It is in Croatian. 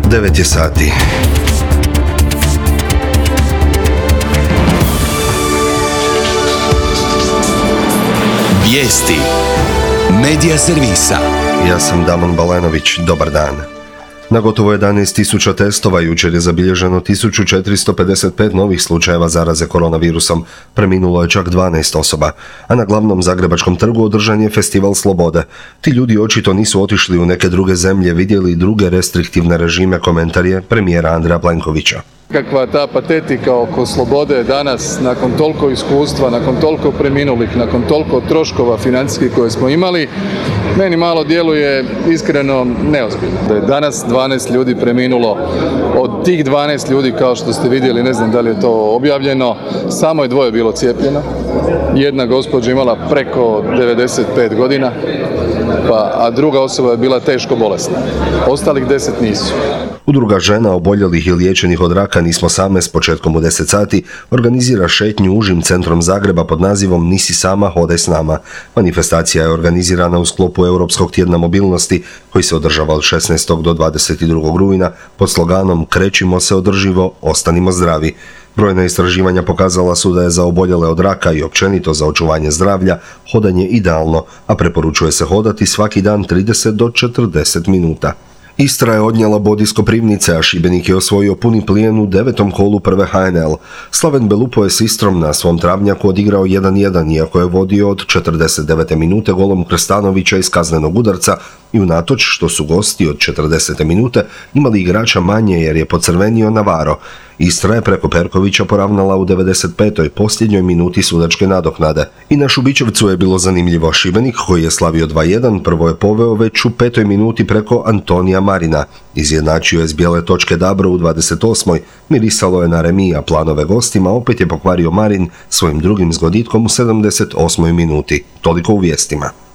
9 je sati. Vijesti Medija servisa. Ja sam Damon Balenović, dobar dan. Na gotovo 11.000 testova jučer je zabilježeno 1455 novih slučajeva zaraze koronavirusom. Preminulo je čak 12 osoba, a na glavnom Zagrebačkom trgu održan je Festival slobode. Ti ljudi očito nisu otišli u neke druge zemlje, vidjeli druge restriktivne režime, komentar je premijera Andreja Plenkovića. Kakva ta patetika oko slobode danas, nakon toliko iskustva, nakon toliko preminulih, nakon toliko troškova financijskih koje smo imali, meni malo djeluje iskreno neozbiljno. Da je danas 12 ljudi preminulo, od tih 12 ljudi, kao što ste vidjeli, ne znam da li je to objavljeno, samo je 2 bilo cijepljeno. Jedna gospođa imala preko 95 godina, a druga osoba je bila teško bolesna. Ostalih 10 nisu. Udruga žena oboljelih i liječenih od raka Nismo same s početkom u 10 sati organizira šetnju užim centrom Zagreba pod nazivom Nisi sama, hodaj s nama. Manifestacija je organizirana u sklopu Europskog tjedna mobilnosti koji se održava od 16. do 22. rujna pod sloganom Krećimo se održivo, ostanimo zdravi. Brojna istraživanja pokazala su da je za oboljele od raka i općenito za očuvanje zdravlja hodanje idealno, a preporučuje se hodati svaki dan 30 do 40 minuta. Istra je odnijela bod iz Koprivnice, a Šibenik je osvojio puni plijen u 9. kolu prve HNL. Slaven Belupo je s Istrom na svom travnjaku odigrao 1-1, iako je vodio od 49. minute golom Krstanovića iz kaznenog udarca i unatoč što su gosti od 40. minute imali igrača manje jer je pocrvenio Navaro. Istra je preko Perkovića poravnala u 95. posljednjoj minuti sudačke nadoknade. I na Šubićevcu je bilo zanimljivo. Šibenik, koji je slavio 2-1, prvo je poveo već u 5. minuti preko Antonija Marina. Izjednačio je s bijele točke Dabro u 28. Mirisalo je na remi, a planove gostima opet je pokvario Marin svojim drugim zgoditkom u 78. minuti. Toliko u vijestima.